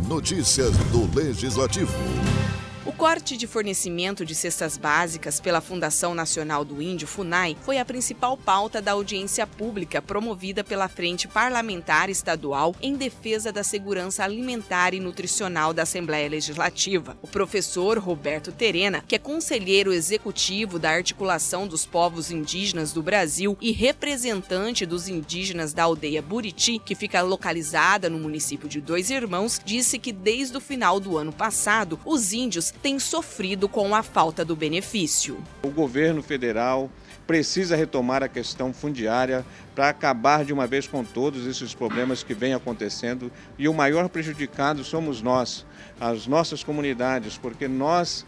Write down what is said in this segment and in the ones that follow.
Notícias do Legislativo. O corte de fornecimento de cestas básicas pela Fundação Nacional do Índio, FUNAI, foi a principal pauta da audiência pública promovida pela Frente Parlamentar Estadual em defesa da segurança alimentar e nutricional da Assembleia Legislativa. O professor Roberto Terena, que é conselheiro executivo da Articulação dos Povos Indígenas do Brasil e representante dos indígenas da aldeia Buriti, que fica localizada no município de Dois Irmãos, disse que desde o final do ano passado, os índios têm sofrido com a falta do benefício. O governo federal precisa retomar a questão fundiária para acabar de uma vez com todos esses problemas que vêm acontecendo, e o maior prejudicado somos nós, as nossas comunidades, porque nós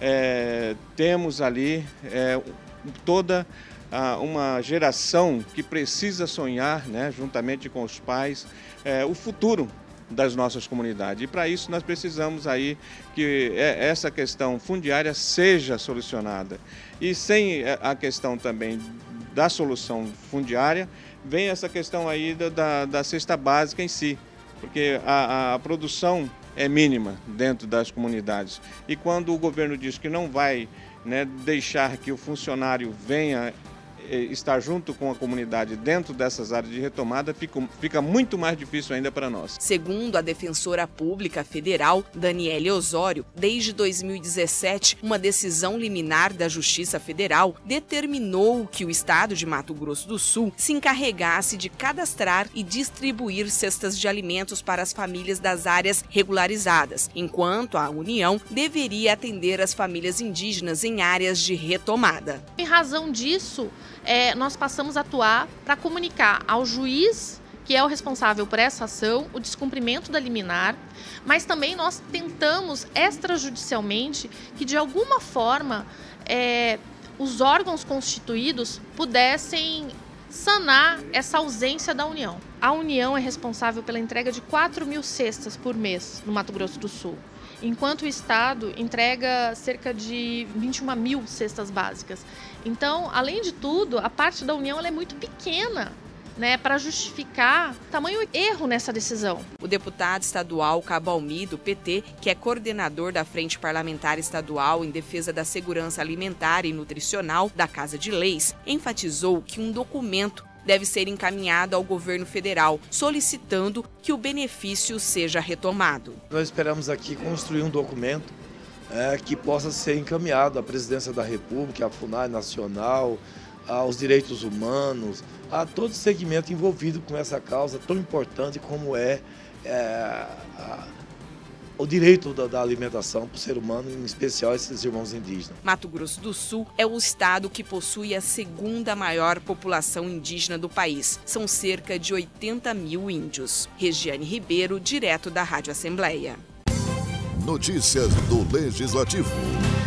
temos ali toda uma geração que precisa sonhar, né, juntamente com os pais, o futuro das nossas comunidades. E para isso nós precisamos aí que essa questão fundiária seja solucionada. E sem a questão também da solução fundiária, vem essa questão aí da cesta básica em si, porque a produção é mínima dentro das comunidades. E quando o governo diz que não vai, né, deixar que o funcionário venha estar junto com a comunidade dentro dessas áreas de retomada, fica muito mais difícil ainda para nós. Segundo a defensora pública federal, Daniele Osório, desde 2017, uma decisão liminar da Justiça Federal determinou que o estado de Mato Grosso do Sul se encarregasse de cadastrar e distribuir cestas de alimentos para as famílias das áreas regularizadas, enquanto a União deveria atender as famílias indígenas em áreas de retomada. Em razão disso, nós passamos a atuar para comunicar ao juiz, que é o responsável por essa ação, o descumprimento da liminar, mas também nós tentamos extrajudicialmente que, de alguma forma, os órgãos constituídos pudessem sanar essa ausência da União. A União é responsável pela entrega de 4.000 cestas por mês no Mato Grosso do Sul, enquanto o Estado entrega cerca de 21.000 cestas básicas. Então, além de tudo, a parte da União ela é muito pequena, né, para justificar tamanho erro nessa decisão. O deputado estadual Cabo Almi, do PT, que é coordenador da Frente Parlamentar Estadual em defesa da segurança alimentar e nutricional da Casa de Leis, enfatizou que um documento deve ser encaminhado ao governo federal, solicitando que o benefício seja retomado. Nós esperamos aqui construir um documento que possa ser encaminhado à Presidência da República, à FUNAI Nacional, aos direitos humanos, a todo segmento envolvido com essa causa tão importante como o direito da alimentação para o ser humano, em especial esses irmãos indígenas. Mato Grosso do Sul é o estado que possui a segunda maior população indígena do país. São cerca de 80.000 índios. Regiane Ribeiro, direto da Rádio Assembleia. Notícias do Legislativo.